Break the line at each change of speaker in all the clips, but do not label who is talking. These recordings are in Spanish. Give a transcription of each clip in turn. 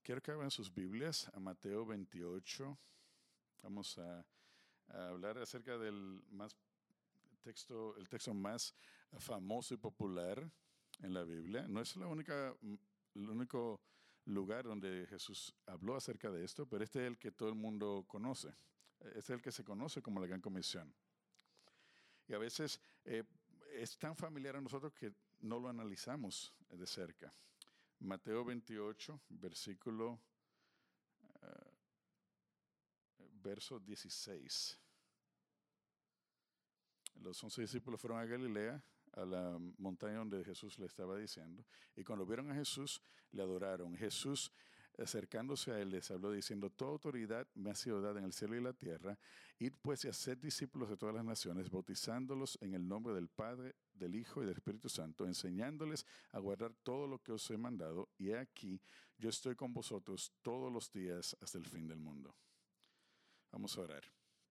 Quiero que abran sus Biblias a Mateo 28. Vamos a hablar acerca del el texto más famoso y popular en la Biblia. No es el único lugar donde Jesús habló acerca de esto, pero este es el que todo el mundo conoce. Este es el que se conoce como la Gran Comisión. Y a veces es tan familiar a nosotros que no lo analizamos de cerca. Mateo 28, verso 16. Los 11 discípulos fueron a Galilea, a la montaña donde Jesús le estaba diciendo, y cuando vieron a Jesús, le adoraron. Jesús, acercándose a él, les habló diciendo: toda autoridad me ha sido dada en el cielo y la tierra. Id pues y haced discípulos de todas las naciones, bautizándolos en el nombre del Padre, del Hijo y del Espíritu Santo, enseñándoles a guardar todo lo que os he mandado, y he aquí, yo estoy con vosotros todos los días hasta el fin del mundo. Vamos a orar.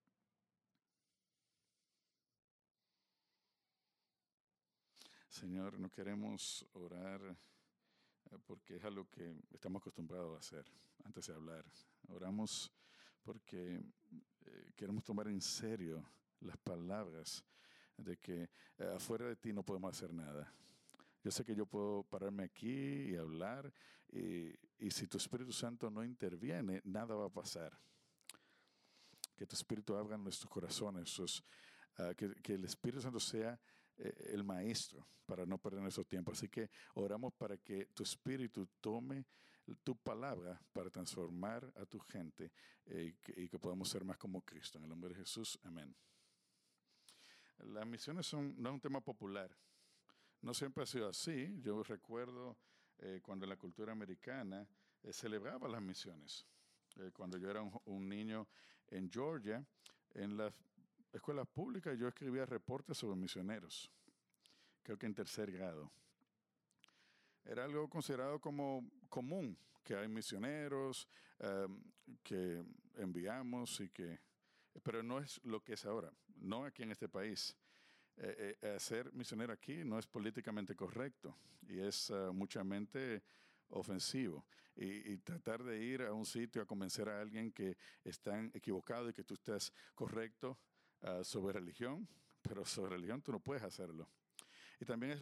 Señor, no queremos orar porque es algo que estamos acostumbrados a hacer antes de hablar. Oramos porque queremos tomar en serio las palabras de que afuera de ti no podemos hacer nada. Yo sé que yo puedo pararme aquí y hablar, y si tu Espíritu Santo no interviene, nada va a pasar. Que tu Espíritu abra nuestros corazones, que el Espíritu Santo sea el maestro para no perder nuestro tiempo. Así que oramos para que tu Espíritu tome tu palabra para transformar a tu gente y que podamos ser más como Cristo. En el nombre de Jesús, amén. Las misiones no es un tema popular. No siempre ha sido así. Yo recuerdo cuando en la cultura americana celebraba las misiones. Cuando yo era un niño en Georgia, en las escuelas públicas yo escribía reportes sobre misioneros, creo que en tercer grado. Era algo considerado como común, que hay misioneros que enviamos pero no es lo que es ahora, no aquí en este país. Ser misionero aquí no es políticamente correcto y es muchamente ofensivo. Y tratar de ir a un sitio a convencer a alguien que están equivocado y que tú estás correcto sobre religión, pero sobre religión tú no puedes hacerlo. Y también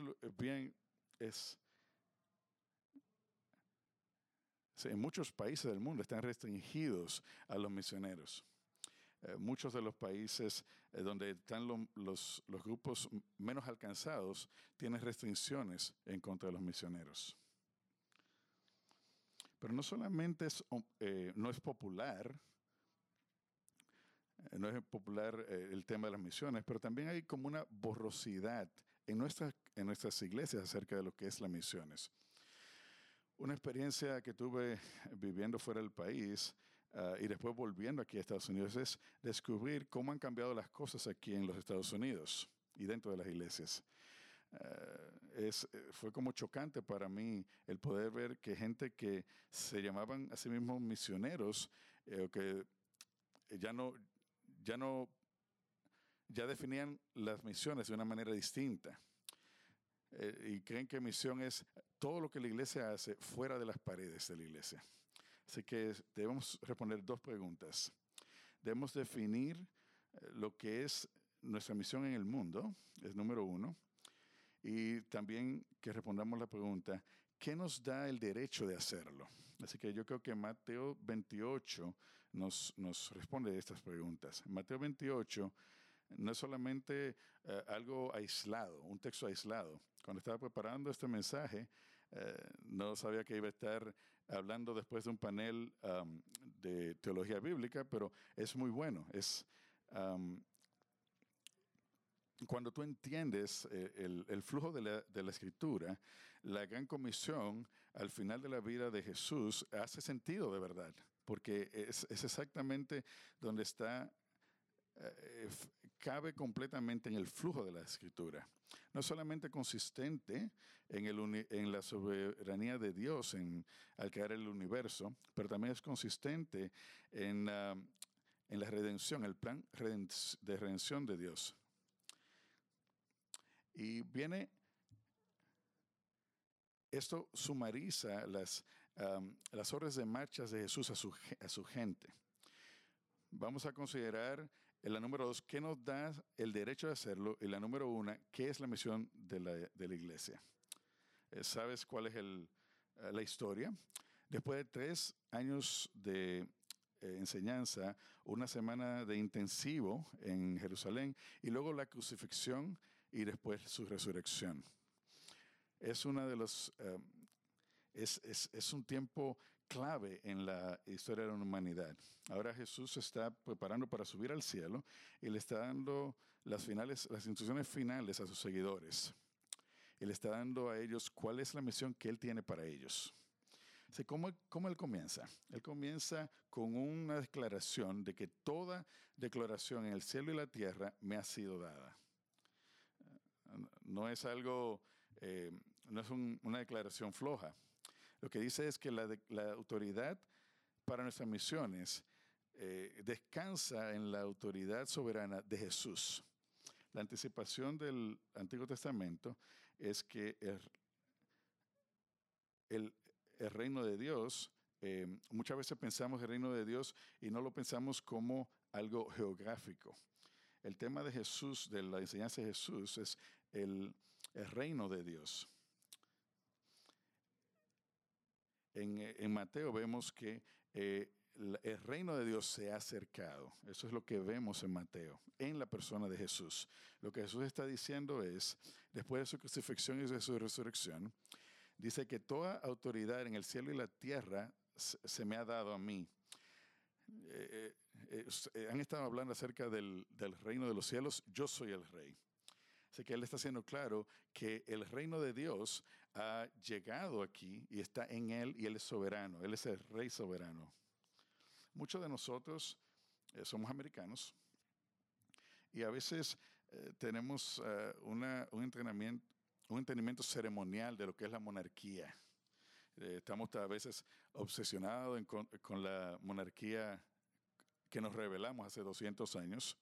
en muchos países del mundo están restringidos a los misioneros. Muchos de los países donde están los grupos menos alcanzados tienen restricciones en contra de los misioneros. Pero no solamente no es popular el tema de las misiones, pero también hay como una borrosidad en nuestras iglesias acerca de lo que es las misiones. Una experiencia que tuve viviendo fuera del país y después volviendo aquí a Estados Unidos es descubrir cómo han cambiado las cosas aquí en los Estados Unidos y dentro de las iglesias. Fue como chocante para mí el poder ver que gente que se llamaban a sí mismos misioneros, que ya definían las misiones de una manera distinta. Y creen que misión es todo lo que la iglesia hace fuera de las paredes de la iglesia. Así que debemos responder dos preguntas. Debemos definir lo que es nuestra misión en el mundo, es número uno. Y también que respondamos la pregunta: ¿qué nos da el derecho de hacerlo? Así que yo creo que Mateo 28 nos responde a estas preguntas. Mateo 28 no es solamente algo aislado, un texto aislado. Cuando estaba preparando este mensaje, no sabía que iba a estar hablando después de un panel de teología bíblica, pero es muy bueno. Cuando tú entiendes el flujo de la Escritura, la Gran Comisión al final de la vida de Jesús hace sentido de verdad, porque es exactamente donde cabe completamente en el flujo de la Escritura. No solamente consistente en la soberanía de Dios al crear el universo, pero también es consistente en la redención, el plan de redención de Dios. Y esto sumariza las órdenes de marchas de Jesús a su gente. Vamos a considerar la número 2, ¿qué nos da el derecho de hacerlo? Y la número 1, ¿qué es la misión de la iglesia? ¿Sabes cuál es la historia? Después de 3 años de enseñanza, una semana de intensivo en Jerusalén y luego la crucifixión y después su resurrección. Es una de los es un tiempo clave en la historia de la humanidad. Ahora Jesús se está preparando para subir al cielo y le está dando las instrucciones finales a sus seguidores. Y le está dando a ellos cuál es la misión que Él tiene para ellos. Así, ¿cómo Él comienza? Él comienza con una declaración de que toda declaración en el cielo y la tierra me ha sido dada. No es algo, no es una declaración floja. Lo que dice es que la autoridad para nuestras misiones descansa en la autoridad soberana de Jesús. La anticipación del Antiguo Testamento es que el reino de Dios, muchas veces pensamos el reino de Dios y no lo pensamos como algo geográfico. El tema de Jesús, de la enseñanza de Jesús, es el reino de Dios. En Mateo vemos que el reino de Dios se ha acercado. Eso es lo que vemos en Mateo, en la persona de Jesús. Lo que Jesús está diciendo es, después de su crucifixión y de su resurrección, dice que toda autoridad en el cielo y la tierra se me ha dado a mí. Han estado hablando acerca del reino de los cielos. Yo soy el rey. Así que Él está haciendo claro que el reino de Dios ha llegado aquí y está en Él y Él es soberano. Él es el rey soberano. Muchos de nosotros somos americanos y a veces tenemos un entendimiento ceremonial de lo que es la monarquía. Estamos a veces obsesionados con la monarquía que nos revelamos hace 200 años.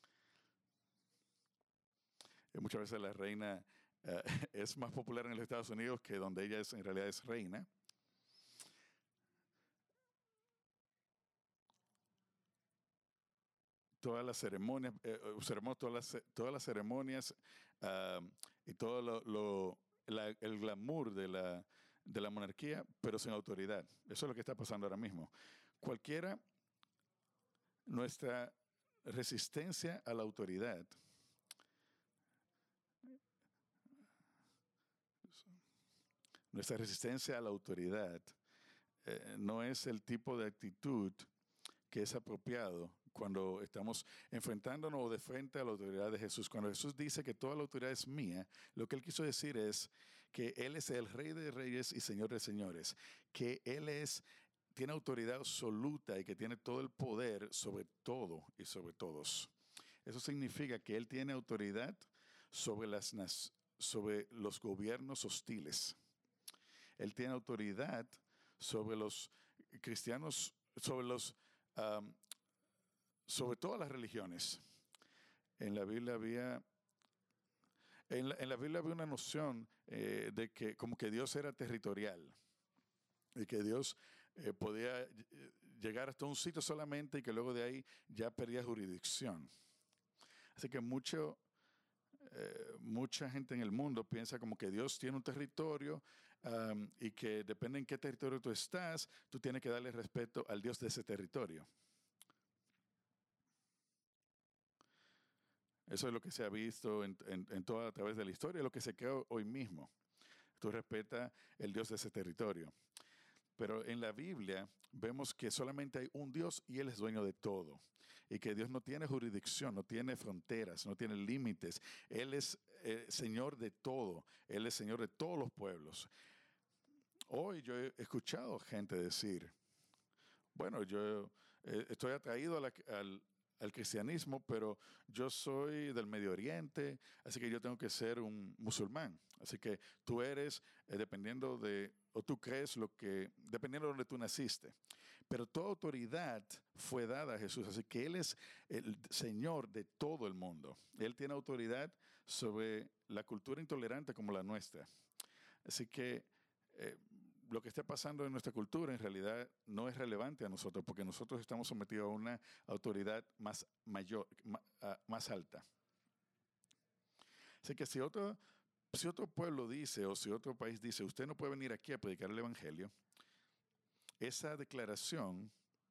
Muchas veces la reina es más popular en los Estados Unidos que donde ella en realidad es reina. Todas las ceremonias, observamos todas las ceremonias y todo el glamour de la monarquía, pero sin autoridad. Eso es lo que está pasando ahora mismo. Nuestra resistencia a la autoridad no es el tipo de actitud que es apropiado cuando estamos enfrentándonos de frente a la autoridad de Jesús. Cuando Jesús dice que toda la autoridad es mía, lo que Él quiso decir es que Él es el Rey de Reyes y Señor de Señores, que Él tiene autoridad absoluta y que tiene todo el poder sobre todo y sobre todos. Eso significa que Él tiene autoridad sobre los gobiernos hostiles. Él tiene autoridad sobre los cristianos, sobre todas las religiones. En la Biblia había una noción de que como que Dios era territorial y que Dios podía llegar hasta un sitio solamente y que luego de ahí ya perdía jurisdicción. Así que mucha gente en el mundo piensa como que Dios tiene un territorio y que depende en qué territorio tú estás, tú tienes que darle respeto al Dios de ese territorio. Eso es lo que se ha visto a través de la historia, lo que se queda hoy mismo. Tú respetas el Dios de ese territorio. Pero en la Biblia vemos que solamente hay un Dios y Él es dueño de todo. Y que Dios no tiene jurisdicción, no tiene fronteras, no tiene límites. Él es Señor de todo. Él es Señor de todos los pueblos. Hoy yo he escuchado gente decir, bueno, yo estoy atraído al cristianismo, pero yo soy del Medio Oriente, así que yo tengo que ser un musulmán. Así que tú eres, o tú crees dependiendo de donde tú naciste. Pero toda autoridad fue dada a Jesús, así que Él es el Señor de todo el mundo. Él tiene autoridad sobre la cultura intolerante como la nuestra. Así que lo que está pasando en nuestra cultura en realidad no es relevante a nosotros porque nosotros estamos sometidos a una autoridad más mayor, más alta. Así que si otro pueblo dice o si otro país dice, usted no puede venir aquí a predicar el Evangelio, esa declaración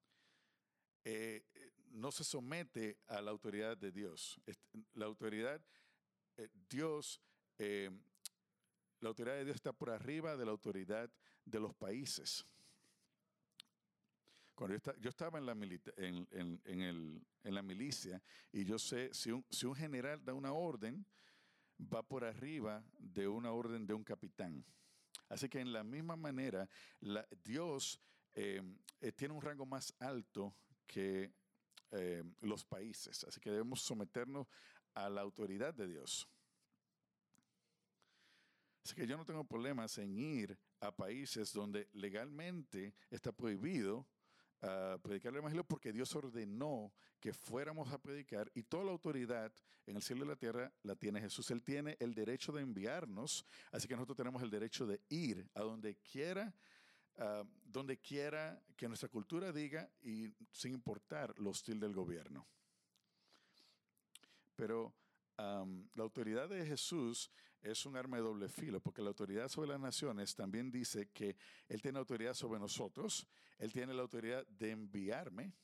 no se somete a la autoridad de Dios. La autoridad, Dios, eh, la autoridad de Dios está por arriba de la autoridad de los países. Cuando yo estaba en la milicia y yo sé, si un general da una orden, va por arriba de una orden de un capitán. Así que en la misma manera, Dios tiene un rango más alto que los países. Así que debemos someternos a la autoridad de Dios. Así que yo no tengo problemas en ir a países donde legalmente está prohibido predicar el Evangelio porque Dios ordenó que fuéramos a predicar y toda la autoridad en el cielo y la tierra la tiene Jesús. Él tiene el derecho de enviarnos, así que nosotros tenemos el derecho de ir a donde quiera que nuestra cultura diga y sin importar lo hostil del gobierno. Pero la autoridad de Jesús es un arma de doble filo, porque la autoridad sobre las naciones también dice que Él tiene autoridad sobre nosotros, Él tiene la autoridad de enviarme.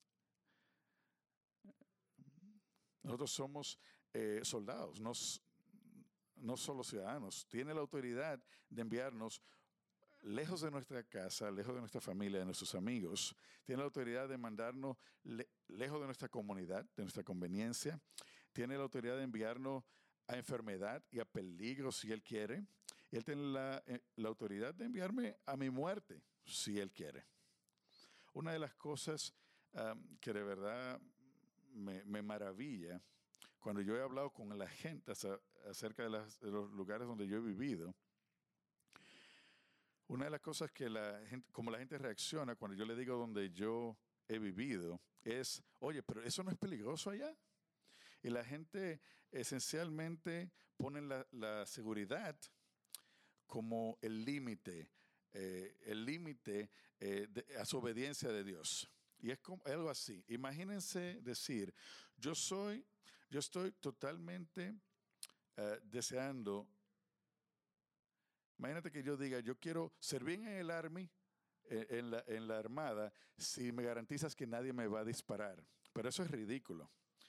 Nosotros somos soldados, no solo ciudadanos. Tiene la autoridad de enviarnos lejos de nuestra casa, lejos de nuestra familia, de nuestros amigos. Tiene la autoridad de mandarnos lejos de nuestra comunidad, de nuestra conveniencia. Tiene la autoridad de enviarnos a enfermedad y a peligro si Él quiere. Y Él tiene la autoridad de enviarme a mi muerte si Él quiere. Una de las cosas que de verdad me maravilla cuando yo he hablado con la gente acerca de los lugares donde yo he vivido, una de las cosas que como la gente reacciona cuando yo le digo donde yo he vivido es, oye, pero eso no es peligroso allá. Y la gente esencialmente pone la seguridad como el límite a su obediencia de Dios. Y es como algo así. Imagínense decir, yo estoy totalmente deseando. Imagínate que yo diga, yo quiero servir en el Army, en la Armada, si me garantizas que nadie me va a disparar. Pero eso es ridículo.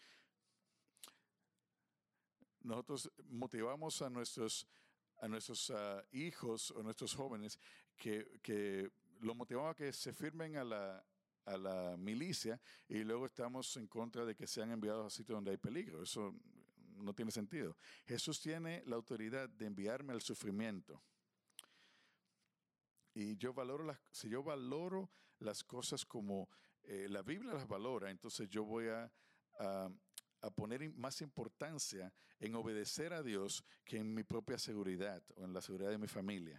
Nosotros motivamos a nuestros hijos o nuestros jóvenes que lo motivamos a que se firmen a la milicia y luego estamos en contra de que sean enviados a sitios donde hay peligro. Eso no tiene sentido. Jesús tiene la autoridad de enviarme al sufrimiento. Y si yo valoro las cosas como la Biblia las valora, entonces yo voy a poner más importancia en obedecer a Dios que en mi propia seguridad o en la seguridad de mi familia.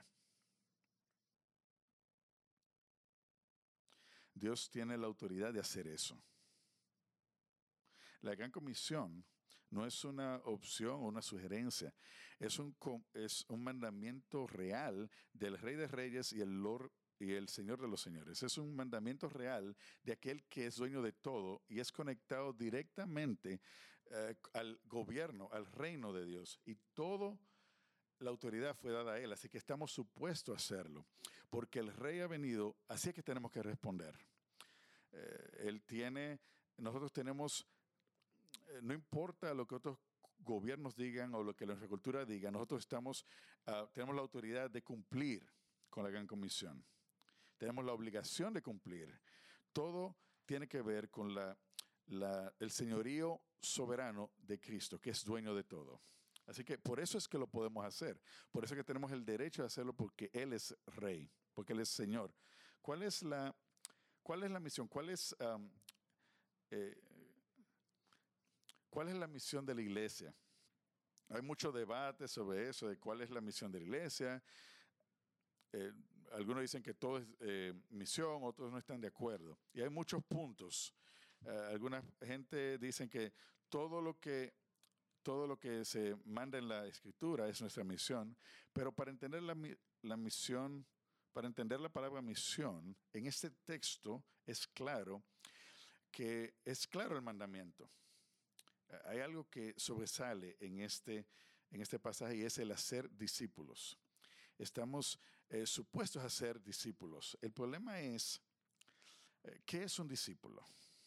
Dios tiene la autoridad de hacer eso. La Gran Comisión no es una opción o una sugerencia, es un mandamiento real del Rey de Reyes y el Señor de los Señores. Es un mandamiento real de aquel que es dueño de todo y es conectado directamente al gobierno, al reino de Dios. Y toda la autoridad fue dada a Él, así que estamos supuestos a hacerlo. Porque el Rey ha venido, así es que tenemos que responder. Nosotros tenemos, no importa lo que otros gobiernos digan o lo que nuestra cultura diga, nosotros tenemos la autoridad de cumplir con la Gran Comisión. Tenemos la obligación de cumplir. Todo tiene que ver con el señorío soberano de Cristo, que es dueño de todo. Así que por eso es que lo podemos hacer. Por eso es que tenemos el derecho de hacerlo, porque Él es Rey, porque Él es Señor. ¿Cuál es la misión? ¿Cuál es la misión de la iglesia? Hay mucho debate sobre eso, de cuál es la misión de la iglesia. Algunos dicen que todo es misión, otros no están de acuerdo. Y hay muchos puntos. Alguna gente dicen que todo lo que se manda en la Escritura es nuestra misión, pero para entender la misión, para entender la palabra misión, en este texto es claro el mandamiento. Hay algo que sobresale en este pasaje y es el hacer discípulos. Estamos supuestos a ser discípulos. El problema es, ¿qué es un discípulo?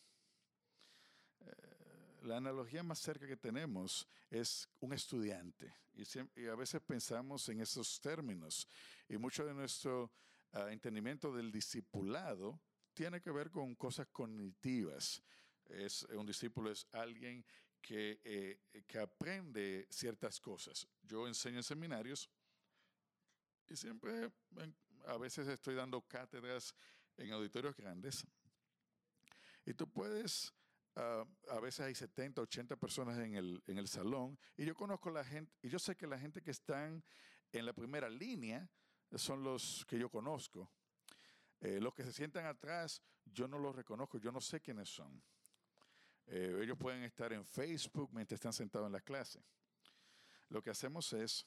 La analogía más cerca que tenemos es un estudiante. Y a veces pensamos en esos términos. Y mucho de nuestro entendimiento del discipulado tiene que ver con cosas cognitivas. Un discípulo es alguien que aprende ciertas cosas. Yo enseño en seminarios y siempre, a veces estoy dando cátedras en auditorios grandes. Y tú puedes, a veces hay 70, 80 personas en el salón, y yo conozco la gente, y yo sé que la gente que están en la primera línea son los que yo conozco. Los que se sientan atrás, yo no los reconozco, yo no sé quiénes son. Ellos pueden estar en Facebook mientras están sentados en la clase. Lo que hacemos es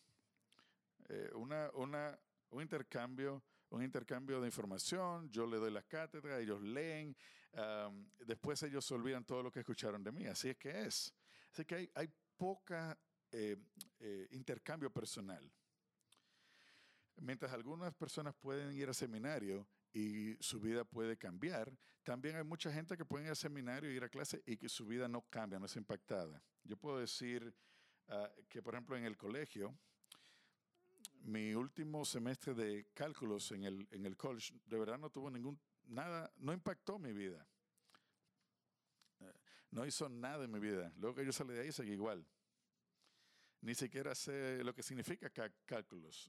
un intercambio de información. Yo le doy la cátedra, ellos leen, después ellos se olvidan todo lo que escucharon de mí. Así es que es. Así que hay poca intercambio personal. Mientras algunas personas pueden ir al seminario y su vida puede cambiar, también hay mucha gente que puede ir al seminario e ir a clase y que su vida no cambia, no es impactada. Yo puedo decir que, por ejemplo, en el colegio, mi último semestre de cálculos en el college, de verdad no tuvo nada, no impactó mi vida. No hizo nada en mi vida. Luego que yo salí de ahí, seguí igual. Ni siquiera sé lo que significa cálculos.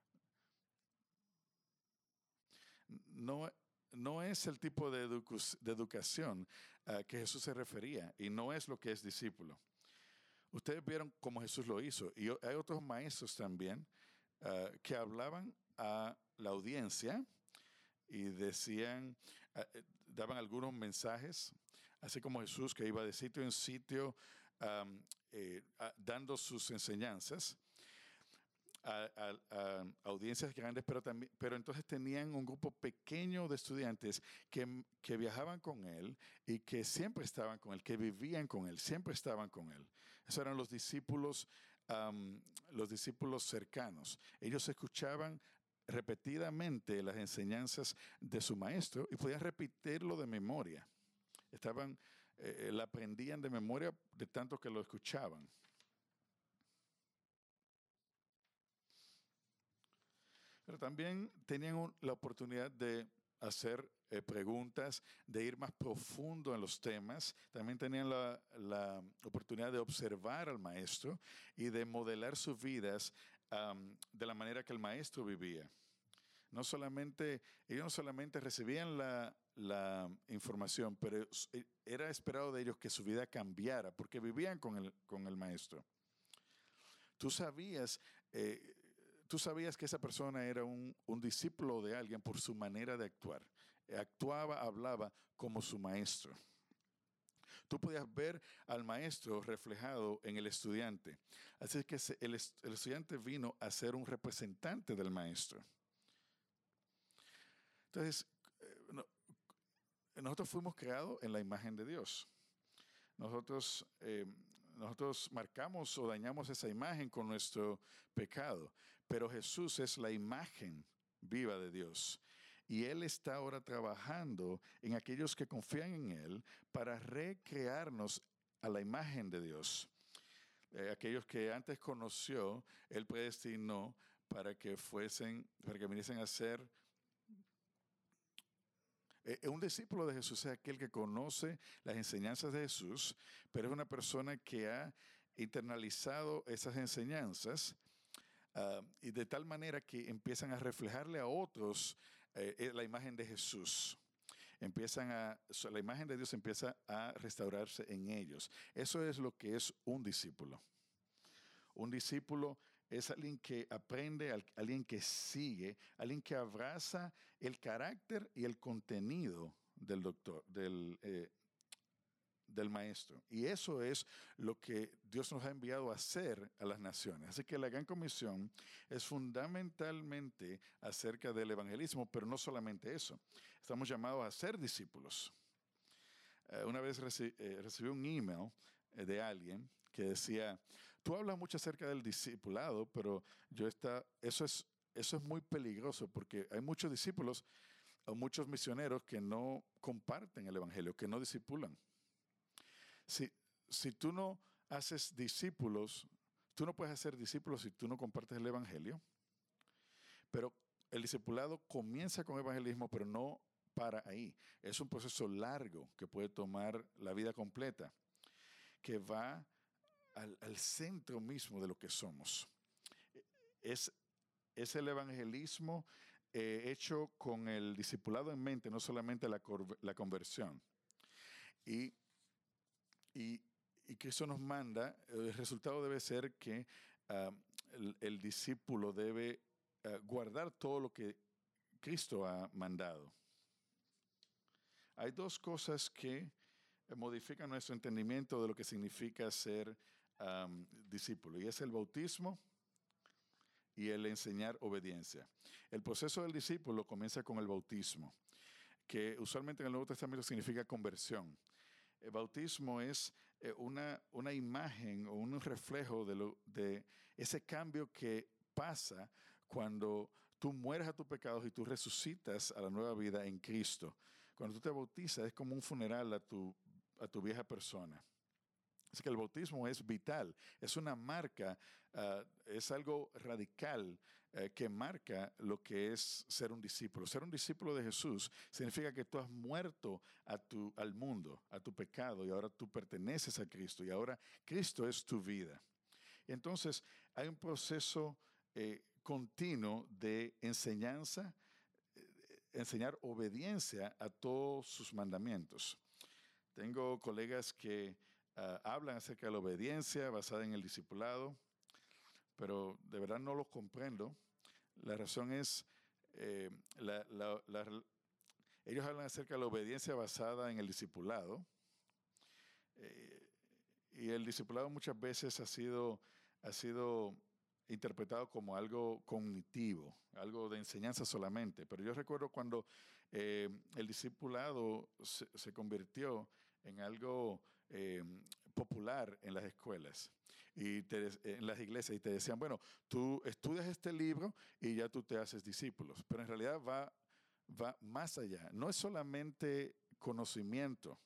No es el tipo de educación a que Jesús se refería y no es lo que es discípulo. Ustedes vieron cómo Jesús lo hizo y hay otros maestros también que hablaban a la audiencia y daban algunos mensajes, así como Jesús que iba de sitio en sitio dando sus enseñanzas a audiencias grandes, pero entonces tenían un grupo pequeño de estudiantes que viajaban con él y que siempre estaban con él, que vivían con él, siempre estaban con él. Esos eran los discípulos cercanos. Ellos escuchaban repetidamente las enseñanzas de su maestro y podían repetirlo de memoria. La aprendían de memoria de tanto que lo escuchaban. Pero también tenían la oportunidad de hacer preguntas, de ir más profundo en los temas. También tenían la oportunidad de observar al maestro y de modelar sus vidas de la manera que el maestro vivía. Ellos no solamente recibían la información, pero era esperado de ellos que su vida cambiara porque vivían con el maestro. Tú sabías que esa persona era un discípulo de alguien por su manera de actuar. Hablaba como su maestro. Tú podías ver al maestro reflejado en el estudiante. Así que el estudiante vino a ser un representante del maestro. Entonces, nosotros fuimos creados en la imagen de Dios. Nosotros marcamos o dañamos esa imagen con nuestro pecado, pero Jesús es la imagen viva de Dios. Y Él está ahora trabajando en aquellos que confían en Él para recrearnos a la imagen de Dios. Aquellos que antes conoció, Él predestinó para que viniesen a ser. Un discípulo de Jesús es aquel que conoce las enseñanzas de Jesús, pero es una persona que ha internalizado esas enseñanzas y de tal manera que empiezan a reflejarle a otros la imagen de Jesús. La imagen de Dios empieza a restaurarse en ellos. Eso es lo que es un discípulo. Un discípulo es alguien que aprende, alguien que sigue, alguien que abraza el carácter y el contenido del del Maestro. Y eso es lo que Dios nos ha enviado a hacer a las naciones. Así que la Gran Comisión es fundamentalmente acerca del evangelismo, pero no solamente eso. Estamos llamados a ser discípulos. Una vez recibí un email de alguien que decía, tú hablas mucho acerca del discipulado, pero eso es muy peligroso porque hay muchos discípulos o muchos misioneros que no comparten el evangelio, que no discipulan. Si, si tú no haces discípulos, tú no puedes hacer discípulos si tú no compartes el evangelio, pero el discipulado comienza con evangelismo, pero no para ahí. Es un proceso largo que puede tomar la vida completa, que va al centro mismo de lo que somos. Es, es el evangelismo hecho con el discipulado en mente, no solamente la conversión. Y, y, y Cristo nos manda, el resultado debe ser que el discípulo debe guardar todo lo que Cristo ha mandado. Hay dos cosas que modifican nuestro entendimiento de lo que significa ser discípulo, y es el bautismo y el enseñar obediencia. El proceso del discípulo comienza con el bautismo, que usualmente en el Nuevo Testamento significa conversión. El bautismo es una imagen o un reflejo de ese cambio que pasa cuando tú mueres a tus pecados y tú resucitas a la nueva vida en Cristo. Cuando tú te bautizas es como un funeral a tu vieja persona. Así que el bautismo es vital, es una marca, es algo radical que marca lo que es ser un discípulo. Ser un discípulo de Jesús significa que tú has muerto al mundo, a tu pecado, y ahora tú perteneces a Cristo, y ahora Cristo es tu vida. Entonces, hay un proceso continuo de enseñanza, enseñar obediencia a todos sus mandamientos. Tengo colegas que hablan acerca de la obediencia basada en el discipulado, pero de verdad no los comprendo. La razón es, eh, la- la- la- ellos hablan acerca de la obediencia basada en el discipulado, eh, y el discipulado muchas veces ha sido interpretado como algo cognitivo, algo de enseñanza solamente. Pero yo recuerdo cuando el discipulado se convirtió en algo popular en las escuelas y en las iglesias, y te decían, bueno, tú estudias este libro y ya tú te haces discípulos, pero en realidad va más allá. No es solamente conocimiento,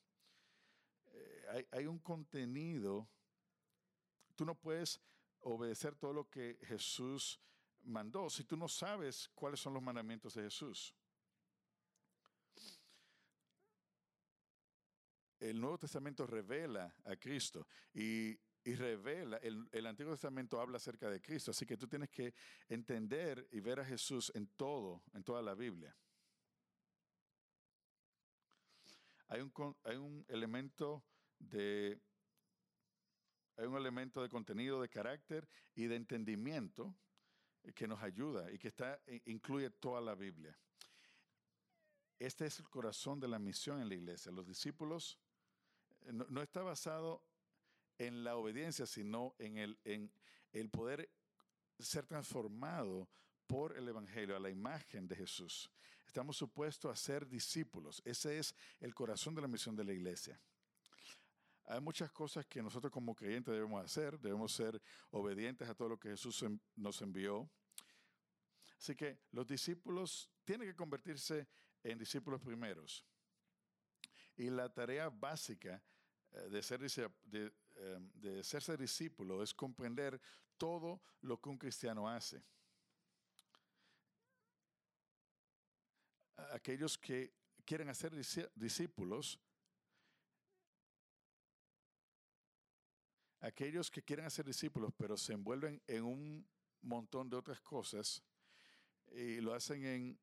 hay un contenido. Tú no puedes obedecer todo lo que Jesús mandó si tú no sabes cuáles son los mandamientos de Jesús. El Nuevo Testamento revela a Cristo y revela, el Antiguo Testamento habla acerca de Cristo, así que tú tienes que entender y ver a Jesús en toda la Biblia. Hay un elemento de Hay un elemento de contenido, de carácter y de entendimiento que nos ayuda y que incluye toda la Biblia. Este es el corazón de la misión en la iglesia. Los discípulos no está basado en la obediencia, sino en el poder ser transformado por el Evangelio a la imagen de Jesús. Estamos supuestos a ser discípulos. Ese es el corazón de la misión de la iglesia. Hay muchas cosas que nosotros como creyentes debemos hacer. Debemos ser obedientes a todo lo que Jesús nos envió. Así que los discípulos tienen que convertirse en discípulos primeros. Y la tarea básica de serse discípulo es comprender todo lo que un cristiano hace. Aquellos que quieren hacer discípulos, pero se envuelven en un montón de otras cosas y lo hacen en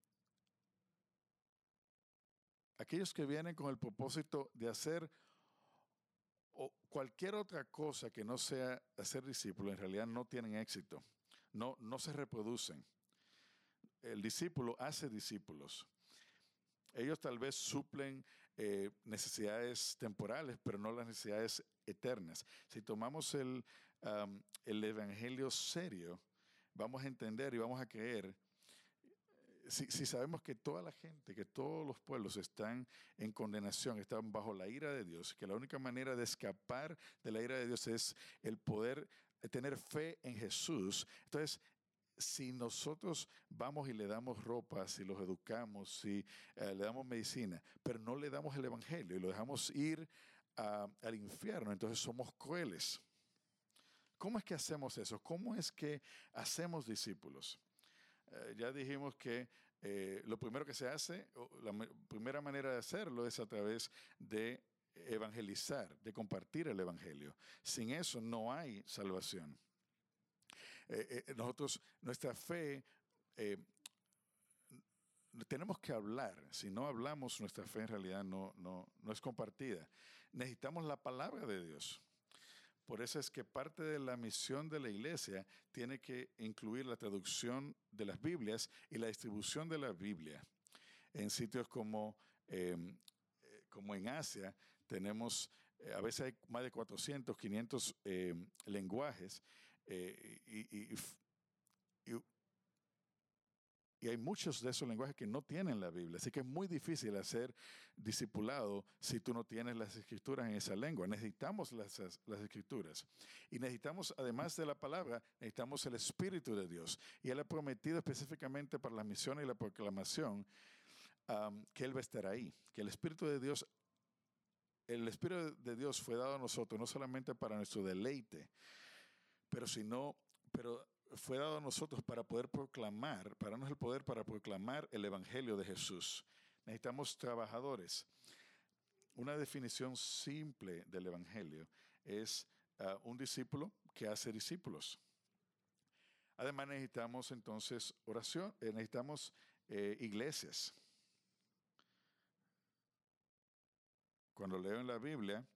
aquellos que vienen con el propósito de hacer cualquier otra cosa que no sea hacer discípulos, en realidad no tienen éxito, no se reproducen. El discípulo hace discípulos. Ellos tal vez suplen necesidades temporales, pero no las necesidades eternas. Si tomamos el Evangelio serio, vamos a entender y vamos a creer. Si sabemos que toda la gente, que todos los pueblos están en condenación, están bajo la ira de Dios, que la única manera de escapar de la ira de Dios es el poder tener fe en Jesús, entonces si nosotros vamos y le damos ropa, si los educamos, si le damos medicina, pero no le damos el evangelio y lo dejamos ir al infierno, entonces somos crueles. ¿Cómo es que hacemos eso? ¿Cómo es que hacemos discípulos? Ya dijimos que lo primero que se hace, o primera manera de hacerlo es a través de evangelizar, de compartir el evangelio. Sin eso no hay salvación. Nuestra fe, tenemos que hablar. Si no hablamos, nuestra fe en realidad no es compartida. Necesitamos la palabra de Dios. Por eso es que parte de la misión de la iglesia tiene que incluir la traducción de las Biblias y la distribución de la Biblia. En sitios como en Asia, tenemos, a veces hay más de 400, 500 lenguajes. Y hay muchos de esos lenguajes que no tienen la Biblia, así que es muy difícil hacer discipulado si tú no tienes las escrituras en esa lengua. Necesitamos las escrituras y necesitamos, además de la palabra, necesitamos el Espíritu de Dios. Y Él ha prometido específicamente para la misión y la proclamación que Él va a estar ahí, que el Espíritu de Dios fue dado a nosotros no solamente para nuestro deleite, pero fue dado a nosotros para poder proclamar, para darnos el poder para proclamar el Evangelio de Jesús. Necesitamos trabajadores. Una definición simple del Evangelio es un discípulo que hace discípulos. Además necesitamos entonces oración, necesitamos iglesias. Cuando leo en la Biblia,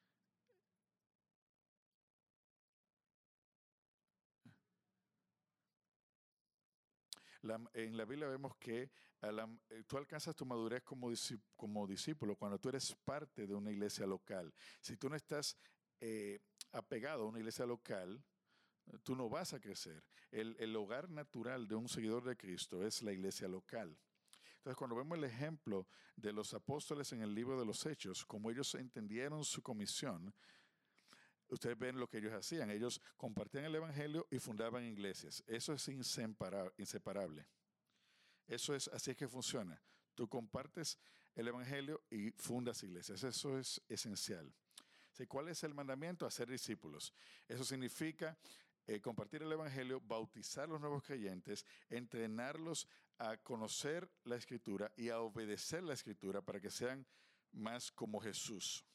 en la Biblia vemos que tú alcanzas tu madurez como discípulo cuando tú eres parte de una iglesia local. Si tú no estás apegado a una iglesia local, tú no vas a crecer. El hogar natural de un seguidor de Cristo es la iglesia local. Entonces, cuando vemos el ejemplo de los apóstoles en el libro de los Hechos, como ellos entendieron su comisión, ustedes ven lo que ellos hacían. Ellos compartían el evangelio y fundaban iglesias. Eso es inseparable. Así es que funciona. Tú compartes el evangelio y fundas iglesias. Eso es esencial. ¿Cuál es el mandamiento? Hacer discípulos. Eso significa compartir el evangelio, bautizar a los nuevos creyentes, entrenarlos a conocer la escritura y a obedecer la escritura para que sean más como Jesús.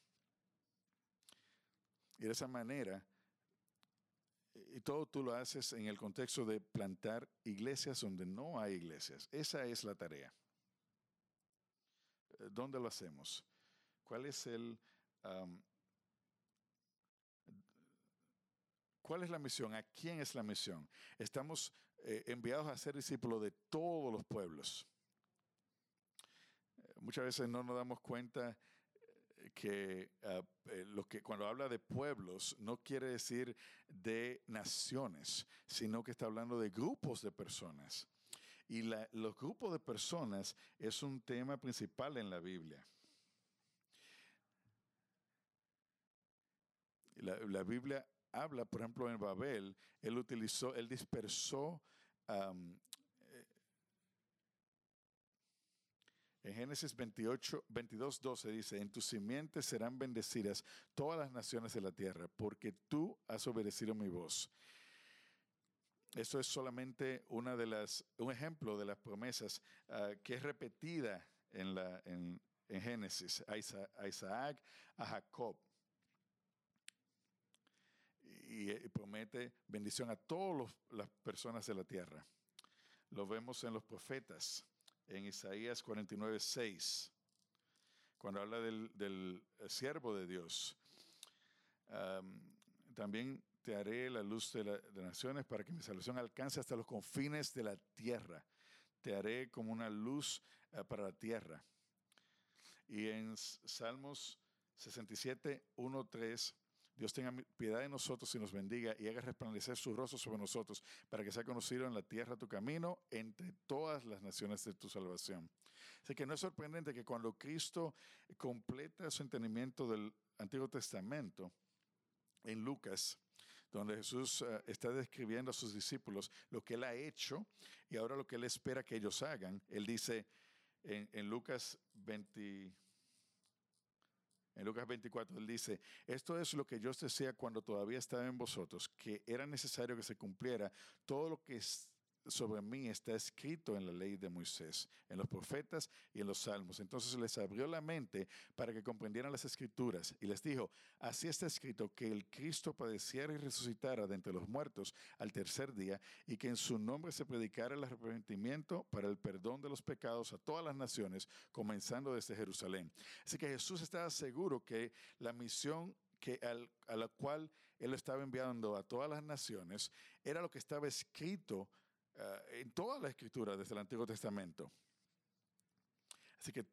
Y de esa manera, y todo tú lo haces en el contexto de plantar iglesias donde no hay iglesias. Esa es la tarea. ¿Dónde lo hacemos? ¿Cuál es la misión? ¿A quién es la misión? Estamos enviados a ser discípulos de todos los pueblos. Muchas veces no nos damos cuenta que cuando habla de pueblos no quiere decir de naciones, sino que está hablando de grupos de personas. Y los grupos de personas es un tema principal en la Biblia. La Biblia habla, por ejemplo, en Babel, él dispersó en Génesis 22:12 dice, en tus simientes serán bendecidas todas las naciones de la tierra, porque tú has obedecido mi voz. Esto es solamente un ejemplo de las promesas que es repetida en Génesis, a Isaac, a Jacob. Y promete bendición a todas las personas de la tierra. Lo vemos en los profetas. En Isaías 49:6, cuando habla del siervo de Dios. También te haré la luz de naciones para que mi salvación alcance hasta los confines de la tierra. Te haré como una luz para la tierra. Y en Salmos 67, 1, 3, Dios tenga piedad de nosotros y nos bendiga y haga resplandecer su rostro sobre nosotros para que sea conocido en la tierra tu camino entre todas las naciones de tu salvación. Así que no es sorprendente que cuando Cristo completa su entendimiento del Antiguo Testamento, en Lucas, donde Jesús está describiendo a sus discípulos lo que Él ha hecho y ahora lo que Él espera que ellos hagan. Él dice en Lucas 20, en Lucas 24, Él dice, esto es lo que yo os decía cuando todavía estaba en vosotros, que era necesario que se cumpliera todo lo que sobre mí está escrito en la ley de Moisés, en los profetas y en los salmos. Entonces les abrió la mente para que comprendieran las escrituras y les dijo, así está escrito que el Cristo padeciera y resucitara de entre los muertos al tercer día y que en su nombre se predicara el arrepentimiento para el perdón de los pecados a todas las naciones, comenzando desde Jerusalén. Así que Jesús estaba seguro que la misión a la cual Él estaba enviando a todas las naciones era lo que estaba escrito en toda la escritura desde el Antiguo Testamento. Así que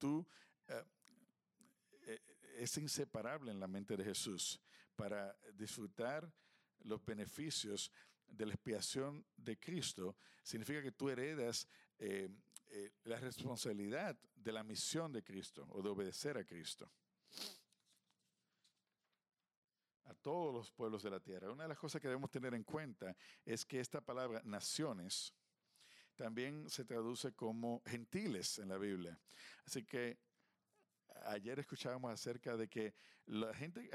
es inseparable en la mente de Jesús para disfrutar los beneficios de la expiación de Cristo. Significa que tú heredas la responsabilidad de la misión de Cristo o de obedecer a Cristo a todos los pueblos de la tierra. Una de las cosas que debemos tener en cuenta es que esta palabra naciones también se traduce como gentiles en la Biblia. Así que ayer escuchábamos acerca de que la gente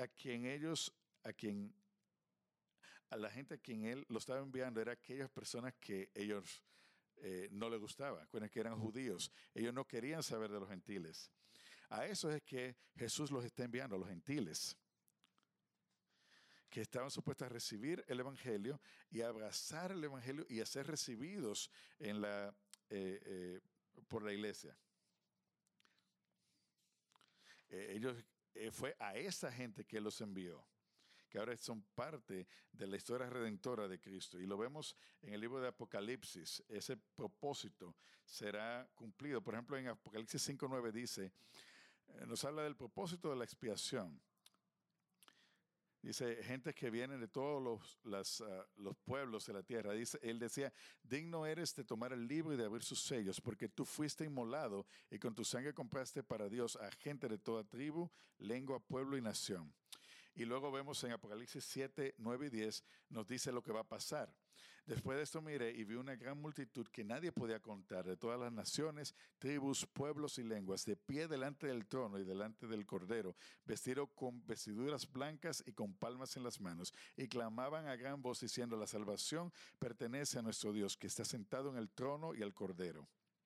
a la gente a quien él lo estaba enviando era aquellas personas que ellos no les gustaba, que eran judíos. Ellos no querían saber de los gentiles. A eso es que Jesús los está enviando, a los gentiles, que estaban supuestos a recibir el Evangelio y a abrazar el Evangelio y a ser recibidos en por la iglesia. Fue a esa gente que Él los envió, que ahora son parte de la historia redentora de Cristo. Y lo vemos en el libro de Apocalipsis. Ese propósito será cumplido. Por ejemplo, en Apocalipsis 5:9 dice, nos habla del propósito de la expiación. Dice, gente que vienen de todos los pueblos de la tierra. Dice, él decía, digno eres de tomar el libro y de abrir sus sellos, porque tú fuiste inmolado y con tu sangre compraste para Dios a gente de toda tribu, lengua, pueblo y nación. Y luego vemos en Apocalipsis 7, 9 y 10, nos dice lo que va a pasar. Después de esto miré y vi una gran multitud que nadie podía contar, de todas las naciones, tribus, pueblos y lenguas, de pie delante del trono y delante del Cordero, vestido con vestiduras blancas y con palmas en las manos, y clamaban a gran voz diciendo, la salvación pertenece a nuestro Dios, que está sentado en el trono y al Cordero.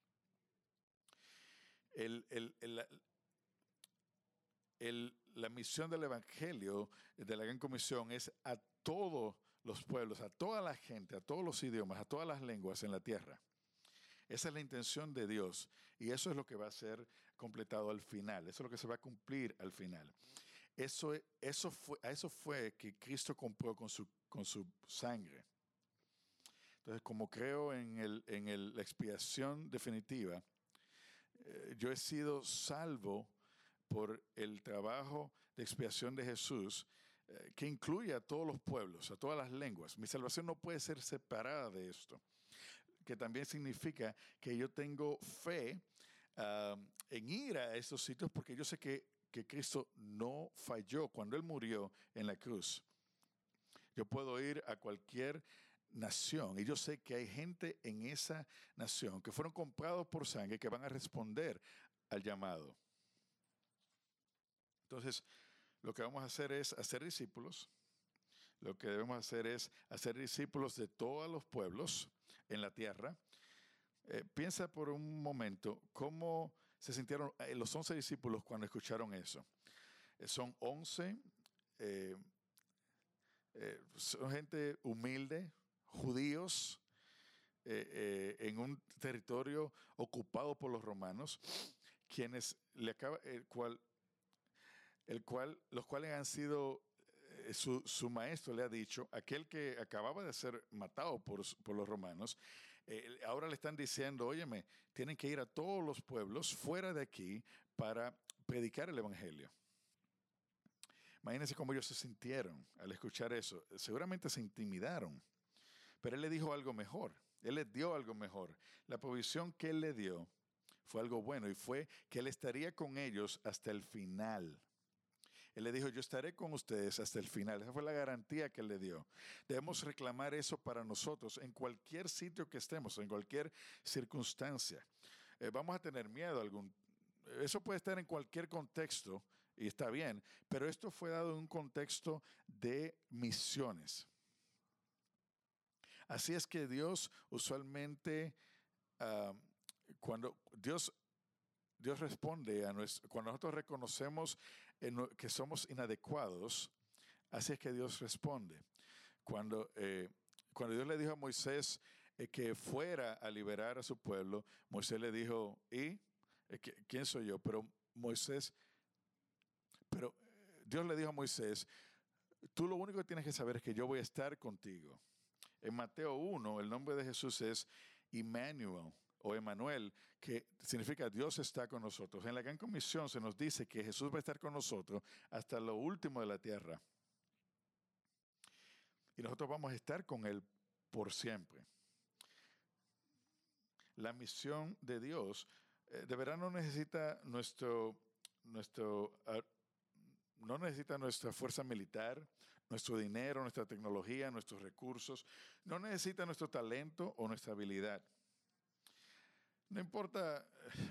La misión del Evangelio, de la Gran Comisión, es a todos los pueblos, a toda la gente, a todos los idiomas, a todas las lenguas en la tierra. Esa es la intención de Dios y eso es lo que va a ser completado al final, eso es lo que se va a cumplir al final. A eso fue que Cristo compró con su sangre. Entonces, como creo en la expiación definitiva, yo he sido salvo por el trabajo de expiación de Jesús, que incluye a todos los pueblos, a todas las lenguas. Mi salvación no puede ser separada de esto, que también significa que yo tengo fe en ir a esos sitios porque yo sé que Cristo no falló cuando Él murió en la cruz. Yo puedo ir a cualquier nación y yo sé que hay gente en esa nación que fueron comprados por sangre que van a responder al llamado. Entonces, lo que vamos a hacer es hacer discípulos. Lo que debemos hacer es hacer discípulos de todos los pueblos en la tierra. Piensa por un momento cómo se sintieron los 11 discípulos cuando escucharon eso. Son 11, son gente humilde, judíos, en un territorio ocupado por los romanos, quienes los cuales han sido, su maestro le ha dicho, aquel que acababa de ser matado por los romanos, ahora le están diciendo, óyeme, tienen que ir a todos los pueblos fuera de aquí para predicar el Evangelio. Imagínense cómo ellos se sintieron al escuchar eso. Seguramente se intimidaron, pero Él le dijo algo mejor. Él les dio algo mejor. La provisión que Él le dio fue algo bueno y fue que Él estaría con ellos hasta el final. Él le dijo, yo estaré con ustedes hasta el final. Esa fue la garantía que Él le dio. Debemos reclamar eso para nosotros en cualquier sitio que estemos, en cualquier circunstancia. Vamos a tener miedo eso puede estar en cualquier contexto y está bien, pero esto fue dado en un contexto de misiones. Así es que Dios usualmente, cuando Dios responde cuando nosotros reconocemos que somos inadecuados, así es que Dios responde. Cuando Dios le dijo a Moisés que fuera a liberar a su pueblo, Moisés le dijo, ¿quién soy yo? Pero Dios le dijo a Moisés, tú lo único que tienes que saber es que yo voy a estar contigo. En Mateo 1, el nombre de Jesús es Emmanuel o Emmanuel, que significa Dios está con nosotros. En la Gran Comisión se nos dice que Jesús va a estar con nosotros hasta lo último de la tierra. Y nosotros vamos a estar con Él por siempre. La misión de Dios de verdad no necesita no necesita nuestra fuerza militar, nuestro dinero, nuestra tecnología, nuestros recursos. No necesita nuestro talento o nuestra habilidad. No importa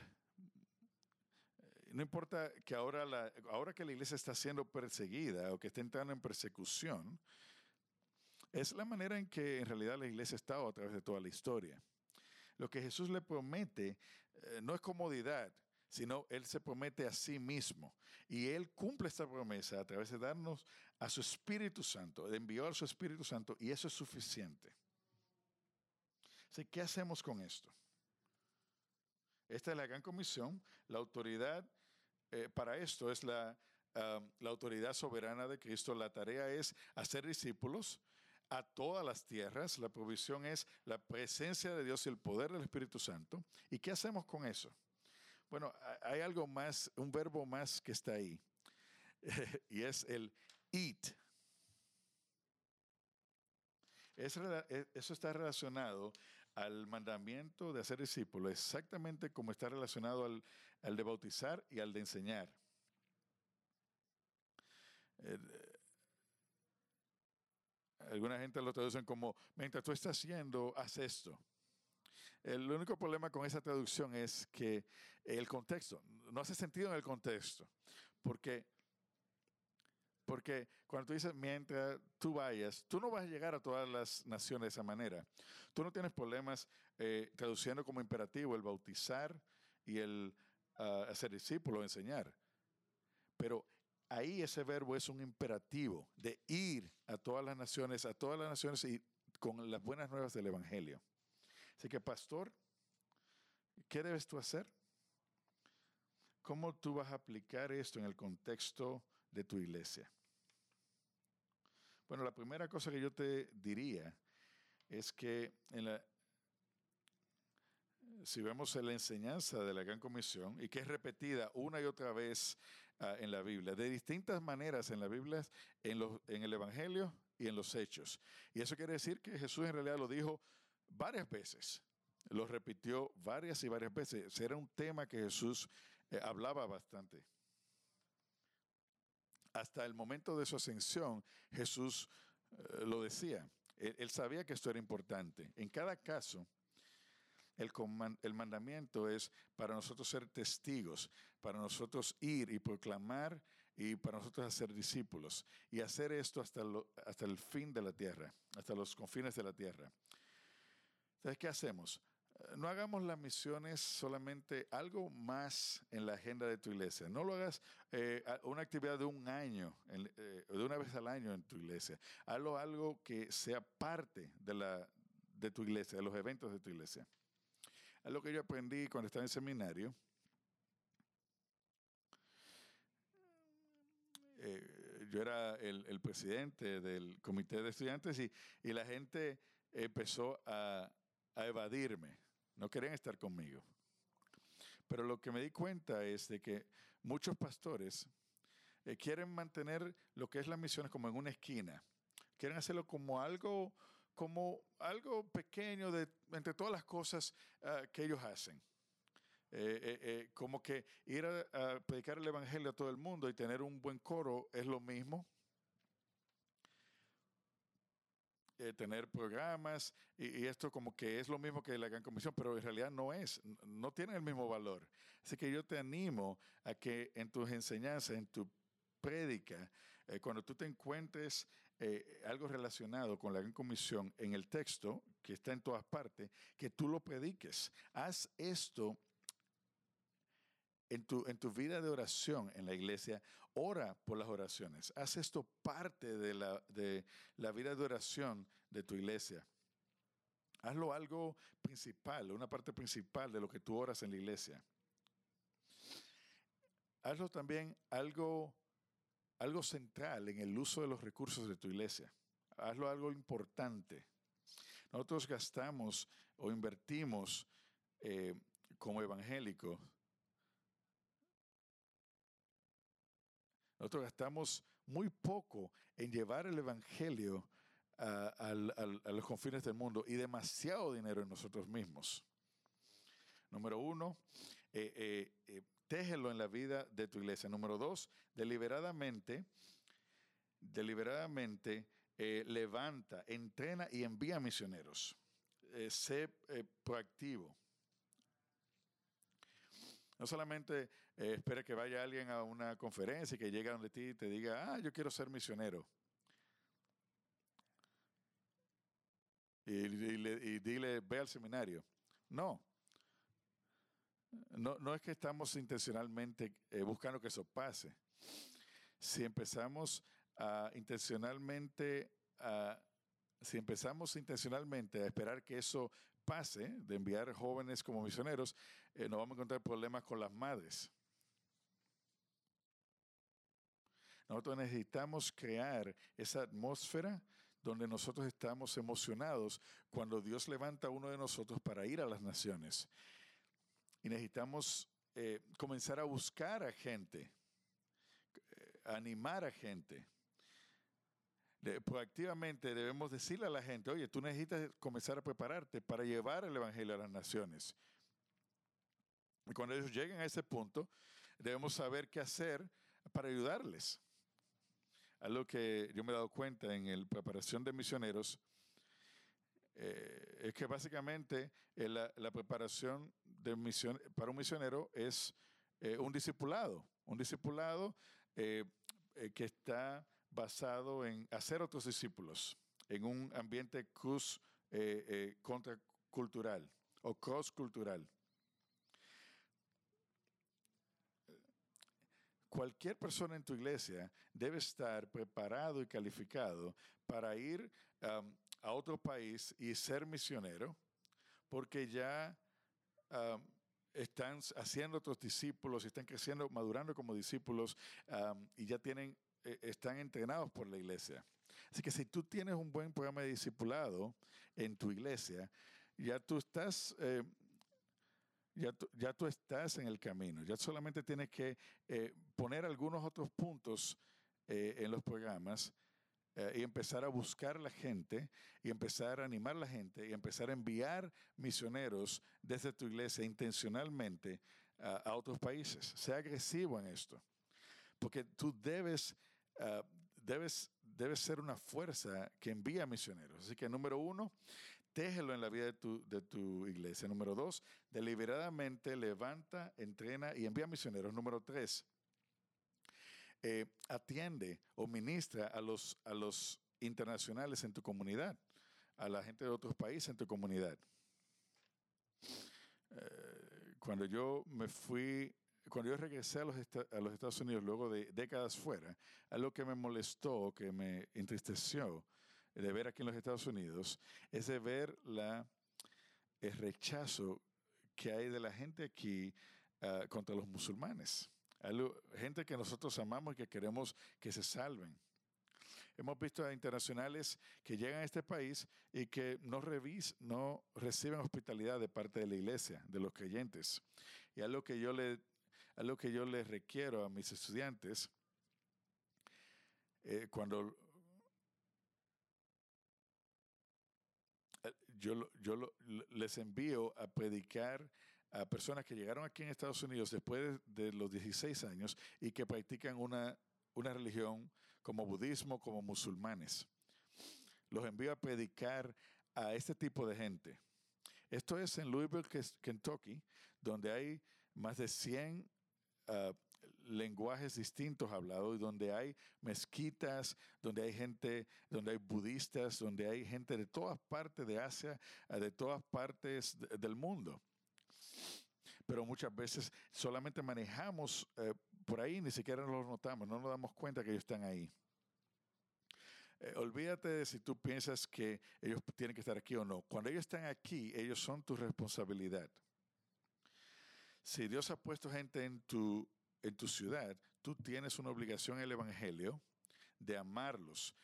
que ahora que la iglesia está siendo perseguida o que está entrando en persecución, es la manera en que en realidad la iglesia ha estado a través de toda la historia. Lo que Jesús le promete no es comodidad, sino Él se promete a sí mismo. Y Él cumple esta promesa a través de darnos a su Espíritu Santo, de enviar a su Espíritu Santo, y eso es suficiente. Así, ¿qué hacemos con esto? Esta es la gran comisión. La autoridad para esto es la autoridad soberana de Cristo. La tarea es hacer discípulos a todas las tierras. La provisión es la presencia de Dios y el poder del Espíritu Santo. ¿Y qué hacemos con eso? Bueno, hay algo más, un verbo más que está ahí. Y es el eat. Eso está relacionado al mandamiento de hacer discípulos, exactamente como está relacionado al de bautizar y al de enseñar. Alguna gente lo traducen como, mientras tú estás haciendo, haz esto. El único problema con esa traducción es que el contexto, no hace sentido en el contexto, porque cuando tú dices, mientras tú vayas, tú no vas a llegar a todas las naciones de esa manera. Tú no tienes problemas traduciendo como imperativo el bautizar y el hacer discípulo, enseñar. Pero ahí ese verbo es un imperativo de ir a todas las naciones y con las buenas nuevas del Evangelio. Así que, pastor, ¿qué debes tú hacer? ¿Cómo tú vas a aplicar esto en el contexto de tu iglesia? Bueno, la primera cosa que yo te diría es que si vemos en la enseñanza de la Gran Comisión, y que es repetida una y otra vez en la Biblia, de distintas maneras en la Biblia, en el Evangelio y en los Hechos. Y eso quiere decir que Jesús en realidad lo dijo varias veces, lo repitió varias y varias veces. Era un tema que Jesús hablaba bastante. Hasta el momento de su ascensión, Jesús lo decía. Él sabía que esto era importante. En cada caso, el mandamiento es para nosotros ser testigos, para nosotros ir y proclamar y para nosotros hacer discípulos. Y hacer esto hasta el fin de la tierra, hasta los confines de la tierra. Entonces, ¿qué hacemos? No hagamos las misiones solamente algo más en la agenda de tu iglesia. No lo hagas una actividad de un año, de una vez al año en tu iglesia. Hazlo algo que sea parte de tu iglesia, de los eventos de tu iglesia. Es lo que yo aprendí cuando estaba en seminario. Yo era el presidente del comité de estudiantes y la gente empezó a evadirme. No querían estar conmigo. Pero lo que me di cuenta es de que muchos pastores quieren mantener lo que es las misiones como en una esquina. Quieren hacerlo como algo pequeño entre todas las cosas que ellos hacen. Como que ir a predicar el evangelio a todo el mundo y tener un buen coro es lo mismo. Tener programas y esto como que es lo mismo que la Gran Comisión, pero en realidad no tiene el mismo valor. Así que yo te animo a que en tus enseñanzas, en tu prédica, cuando tú te encuentres algo relacionado con la Gran Comisión en el texto, que está en todas partes, que tú lo prediques. Haz esto en tu vida de oración en la iglesia. Ora por las oraciones. Haz esto parte de la vida de oración de tu iglesia. Hazlo algo principal, una parte principal de lo que tú oras en la iglesia. Hazlo también algo central en el uso de los recursos de tu iglesia. Hazlo algo importante. Nosotros gastamos o invertimos como evangélicos. Nosotros gastamos muy poco en llevar el evangelio a los confines del mundo y demasiado dinero en nosotros mismos. Número uno, téjelo en la vida de tu iglesia. Número dos, deliberadamente levanta, entrena y envía misioneros. Sé proactivo. No solamente espera que vaya alguien a una conferencia y que llegue donde ti y te diga, yo quiero ser misionero. Y dile, ve al seminario. No es que estamos intencionalmente buscando que eso pase. Si empezamos intencionalmente a esperar que eso pase, de enviar jóvenes como misioneros, nos vamos a encontrar problemas con las madres. Nosotros necesitamos crear esa atmósfera donde nosotros estamos emocionados cuando Dios levanta a uno de nosotros para ir a las naciones. Y necesitamos comenzar a buscar a gente, animar a gente. Proactivamente debemos decirle a la gente, oye, tú necesitas comenzar a prepararte para llevar el evangelio a las naciones. Y cuando ellos lleguen a ese punto, debemos saber qué hacer para ayudarles. Algo que yo me he dado cuenta en la preparación de misioneros es que básicamente la preparación para un misionero es un discipulado que está basado en hacer otros discípulos en un ambiente contracultural o cross-cultural. Cualquier persona en tu iglesia debe estar preparado y calificado para ir a otro país y ser misionero, porque ya están haciendo otros discípulos, están creciendo, madurando como discípulos y ya están entrenados por la iglesia. Así que si tú tienes un buen programa de discipulado en tu iglesia, ya tú estás en el camino. Ya solamente tienes que poner algunos otros puntos en los programas y empezar a buscar la gente y empezar a animar a la gente y empezar a enviar misioneros desde tu iglesia intencionalmente a otros países. Sea agresivo en esto, porque tú debes ser una fuerza que envía misioneros. Así que número uno, téjelo en la vida de tu iglesia. Número dos, deliberadamente levanta, entrena y envía misioneros. Número tres, atiende o ministra a los internacionales en tu comunidad, a la gente de otros países en tu comunidad. Cuando yo regresé a los Estados Unidos luego de décadas fuera, algo que me molestó, que me entristeció de ver aquí en los Estados Unidos, es de ver el rechazo que hay de la gente aquí contra los musulmanes. Gente que nosotros amamos y que queremos que se salven. Hemos visto a internacionales que llegan a este país y que no reciben hospitalidad de parte de la iglesia, de los creyentes. Y algo que yo le requiero a mis estudiantes, cuando les envío a predicar a personas que llegaron aquí en Estados Unidos después de los 16 años y que practican una religión como budismo, como musulmanes. Los envío a predicar a este tipo de gente. Esto es en Louisville, Kentucky, donde hay más de 100 lenguajes distintos hablados y donde hay mezquitas, donde hay gente, donde hay budistas, donde hay gente de todas partes de Asia, de todas partes del mundo. Pero muchas veces solamente manejamos por ahí, ni siquiera los notamos, no nos damos cuenta que ellos están ahí. Olvídate de si tú piensas que ellos tienen que estar aquí o no. Cuando ellos están aquí, ellos son tu responsabilidad. Si Dios ha puesto gente en tu ciudad, tú tienes una obligación en el Evangelio de amarlos,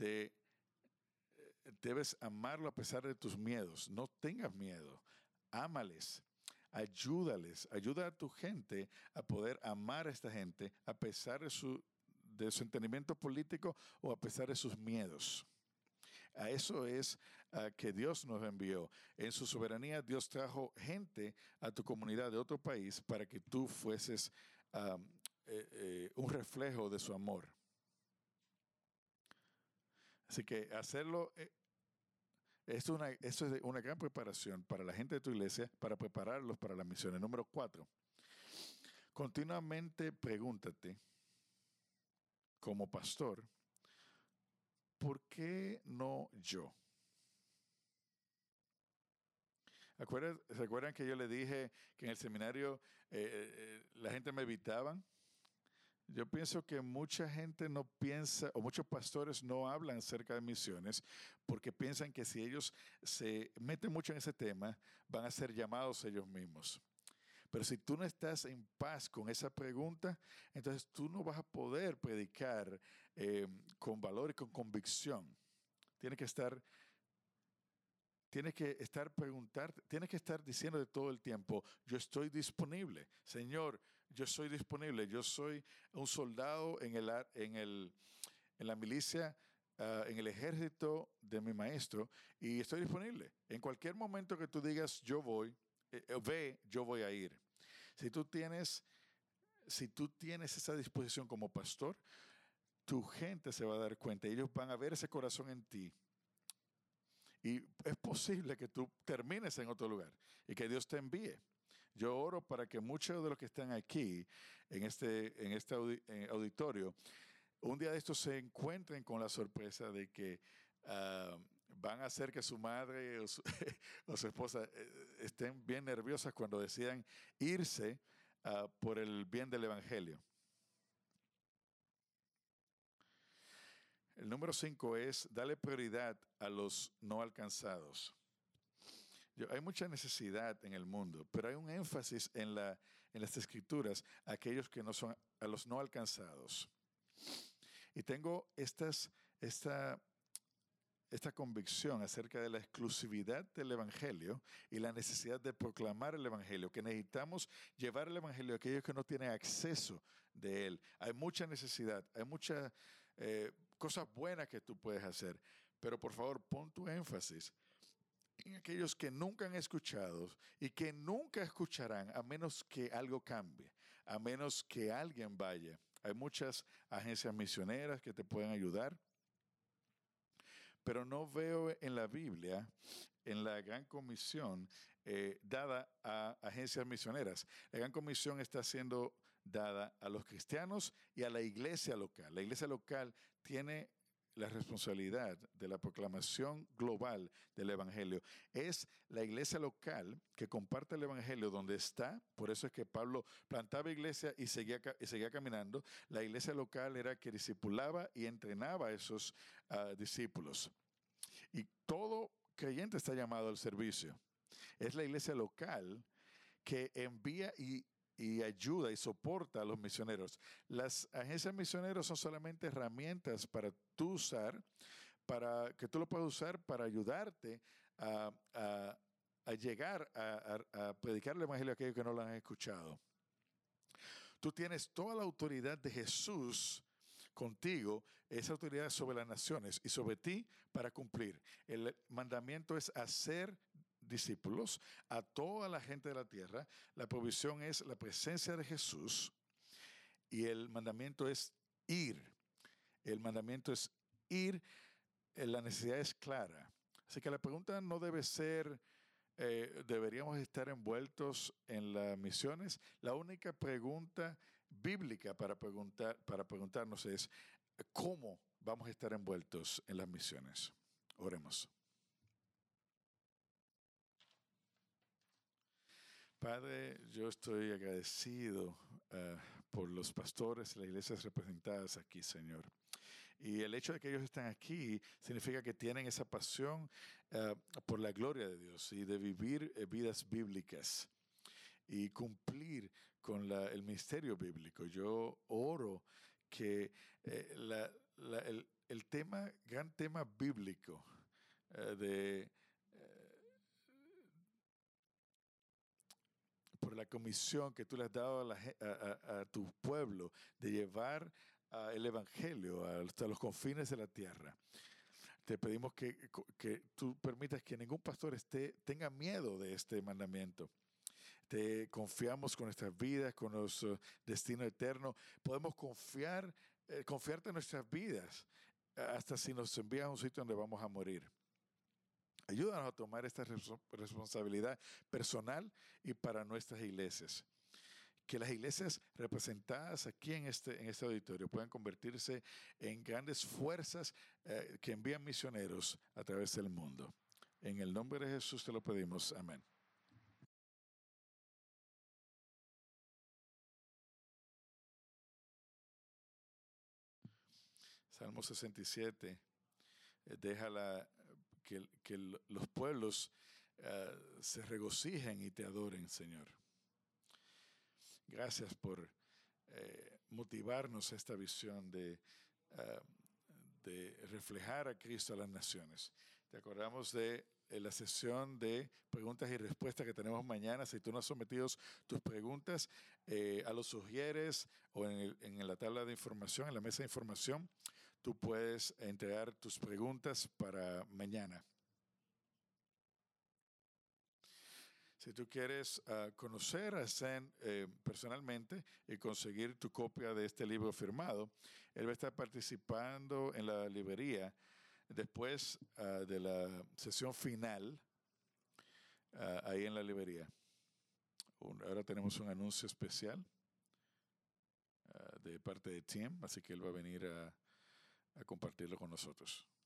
debes amarlo a pesar de tus miedos. No tengas miedo, ámales, ayúdales, ayuda a tu gente a poder amar a esta gente a pesar de su entendimiento político o a pesar de sus miedos. A eso es que Dios nos envió. En su soberanía, Dios trajo gente a tu comunidad de otro país para que tú fueses un reflejo de su amor. Así que hacerlo, esto es una gran preparación para la gente de tu iglesia, para prepararlos para las misiones. Número 4, continuamente pregúntate, como pastor, ¿por qué no yo? ¿Se acuerdan que yo le dije que en el seminario la gente me evitaban? Yo pienso que mucha gente no piensa, o muchos pastores no hablan acerca de misiones, porque piensan que si ellos se meten mucho en ese tema, van a ser llamados ellos mismos. Pero si tú no estás en paz con esa pregunta, entonces tú no vas a poder predicar con valor y con convicción. Tienes que estar diciendo de todo el tiempo, yo estoy disponible. Señor, yo soy disponible. Yo soy un soldado en la milicia, en el ejército de mi maestro, y estoy disponible. En cualquier momento que tú digas, yo voy, yo voy a ir. Si tú tienes esa disposición como pastor, tu gente se va a dar cuenta. Ellos van a ver ese corazón en ti. Y es posible que tú termines en otro lugar y que Dios te envíe. Yo oro para que muchos de los que están aquí en este auditorio, un día de estos se encuentren con la sorpresa de que van a hacer que su madre o su esposa estén bien nerviosas cuando decidan irse por el bien del Evangelio. El número 5 es darle prioridad a los no alcanzados. Hay mucha necesidad en el mundo, pero hay un énfasis en las escrituras a aquellos que no son, a los no alcanzados. Y tengo esta convicción acerca de la exclusividad del Evangelio y la necesidad de proclamar el Evangelio, que necesitamos llevar el Evangelio a aquellos que no tienen acceso de él. Hay mucha necesidad, hay muchas cosas buenas que tú puedes hacer, pero por favor pon tu énfasis en aquellos que nunca han escuchado y que nunca escucharán a menos que algo cambie, a menos que alguien vaya. Hay muchas agencias misioneras que te pueden ayudar, pero no veo en la Biblia, en la Gran Comisión, dada a agencias misioneras. La Gran Comisión está siendo dada a los cristianos y a la iglesia local. La iglesia local tiene la responsabilidad de la proclamación global del Evangelio. Es la iglesia local que comparte el Evangelio donde está. Por eso es que Pablo plantaba iglesia y seguía caminando. La iglesia local era que discipulaba y entrenaba a esos discípulos. Y todo creyente está llamado al servicio. Es la iglesia local que envía y ayuda y soporta a los misioneros. Las agencias misioneras son solamente herramientas para tú usar para que tú lo puedas usar para ayudarte a llegar a predicar el evangelio a aquellos que no lo han escuchado. Tú tienes toda la autoridad de Jesús contigo, esa autoridad sobre las naciones y sobre ti para cumplir. El mandamiento es hacer discípulos a toda la gente de la tierra. La provisión es la presencia de Jesús y el mandamiento es ir. El mandamiento es ir, la necesidad es clara. Así que la pregunta no debe ser, ¿deberíamos estar envueltos en las misiones? La única pregunta bíblica para preguntarnos es, ¿cómo vamos a estar envueltos en las misiones? Oremos. Padre, yo estoy agradecido por los pastores y las iglesias representadas aquí, Señor. Y el hecho de que ellos están aquí significa que tienen esa pasión por la gloria de Dios y de vivir vidas bíblicas y cumplir con el ministerio bíblico. Yo oro que el gran tema bíblico de por la comisión que tú le has dado a tu pueblo de llevar el evangelio hasta los confines de la tierra. Te pedimos que tú permitas que ningún pastor tenga miedo de este mandamiento. Te confiamos con nuestras vidas, con nuestro destino eterno. Podemos confiarte en nuestras vidas hasta si nos envías a un sitio donde vamos a morir. Ayúdanos a tomar esta responsabilidad personal y para nuestras iglesias. Que las iglesias representadas aquí en este auditorio puedan convertirse en grandes fuerzas que envían misioneros a través del mundo. En el nombre de Jesús te lo pedimos. Amén. Salmo 67. Déjala que los pueblos se regocijen y te adoren, Señor. Gracias por motivarnos a esta visión de reflejar a Cristo a las naciones. Te acordamos de la sesión de preguntas y respuestas que tenemos mañana. Si tú no has sometido tus preguntas, a los sugieres o en la tabla de información, en la mesa de información, tú puedes entregar tus preguntas para mañana. Si tú quieres conocer a Zen personalmente y conseguir tu copia de este libro firmado, él va a estar participando en la librería después de la sesión final, ahí en la librería. Ahora tenemos un anuncio especial de parte de Tim, así que él va a venir a compartirlo con nosotros.